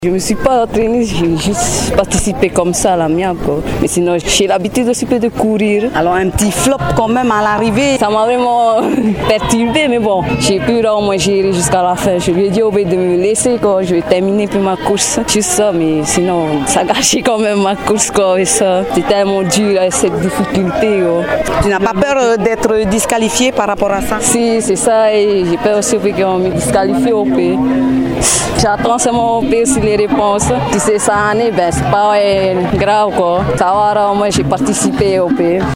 Je ne me suis pas entraînée, j'ai juste participé comme ça à la mienne. Mais sinon, j'ai l'habitude aussi de courir. Alors un petit flop quand même à l'arrivée. Ça m'a vraiment perturbée, mais bon, j'ai pu au moins gérer jusqu'à la fin. Je lui ai dit de me laisser quand je vais terminer puis ma course. Juste ça, mais sinon, ça gâchait quand même ma course. Et ça, c'était tellement dur, cette difficulté. Tu n'as pas peur d'être disqualifié par rapport à ça? Si, c'est ça, et j'ai peur aussi qu'on me disqualifie au pays. J'attends seulement au pays les réponses. Si c'est ça, c'est pas grave. Ça va, moi j'ai participé au pays.